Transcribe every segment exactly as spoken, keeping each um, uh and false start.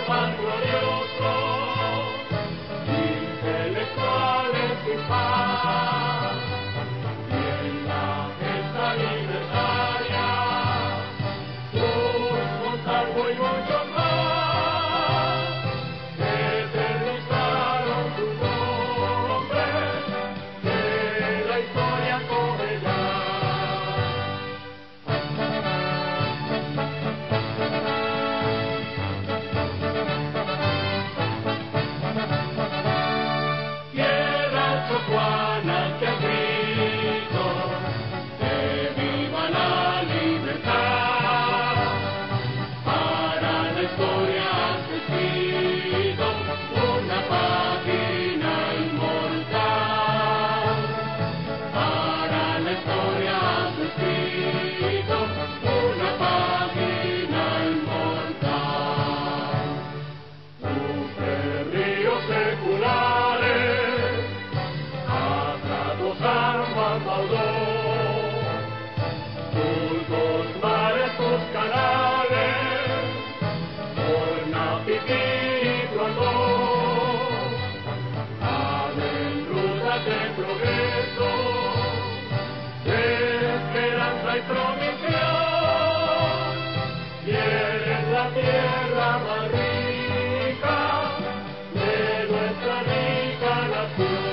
más gloriosos, intelectuales sin paz, y en la gesta libertaria, sus Montalvo y muchos más, eternizaron sus nombres, que la historia corre ya. Tierra chocuana que al grito que viva la libertad, para la historia has escrito una página inmortal. Para la historia has escrito una página inmortal. Sufre ríos seculares, atratos armas Baudot, surcos, mares, sus canales, Tornapipí y Blandón, abren rutas de progreso, de esperanza y promisión, y eres la tierra más rica de nuestra rica nación.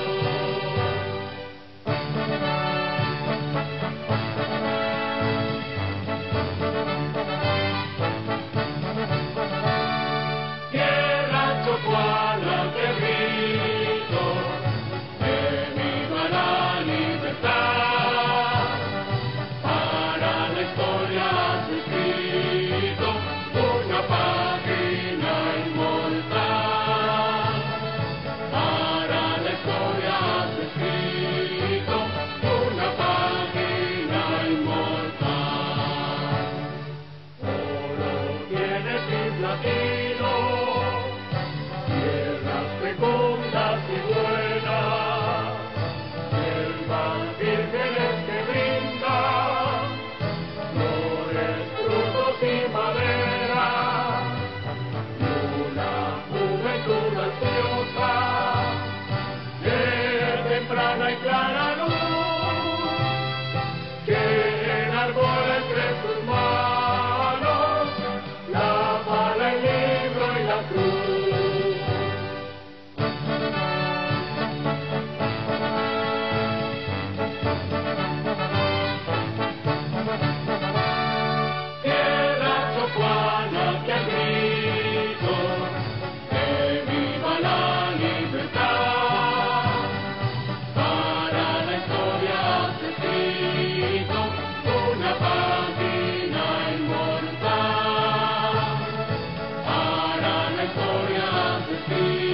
Tierra chocuana que grito, que viva la libertad, para la historia has escrito una página inmortal. Para la historia has escrito una página inmortal. Solo tienes islas latinos, tierras fecundas y buenas, selvas vírgenes que brindan flores, frutos y madera, y una juventud ansiosa de temprana y clara luz, que enarbola entre sus manos la bala, el libro y la cruz. Tierra chocuana que al grito, que viva la libertad, para la historia has escrito una página inmortal. Para la historia has escrito